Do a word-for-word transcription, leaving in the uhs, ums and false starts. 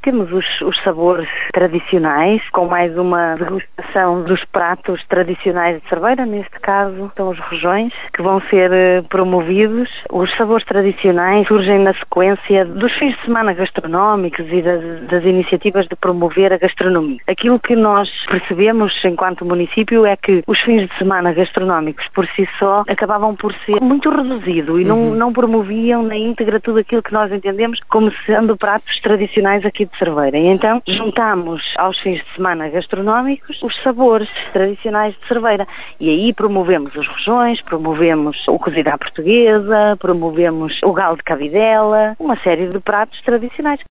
Temos os, os sabores tradicionais, com mais uma degustação dos pratos tradicionais de Cerveira, neste caso são os rojões, que vão ser uh, promovidos. Os sabores tradicionais surgem na sequência dos fins de semana gastronómicos e das, das iniciativas de promover a gastronomia. Aquilo que nós percebemos enquanto município é que os fins de semana gastronómicos por si só acabavam por ser muito reduzido e não, uhum. não promoviam na íntegra tudo aquilo que nós entendemos como sendo pratos tradicionais aqui de Cerveira. E então juntamos aos fins de semana gastronómicos os sabores tradicionais de Cerveira. E aí promovemos os rojões, promovemos o cozido à portuguesa, promovemos o galo de cabidela, uma série de pratos tradicionais.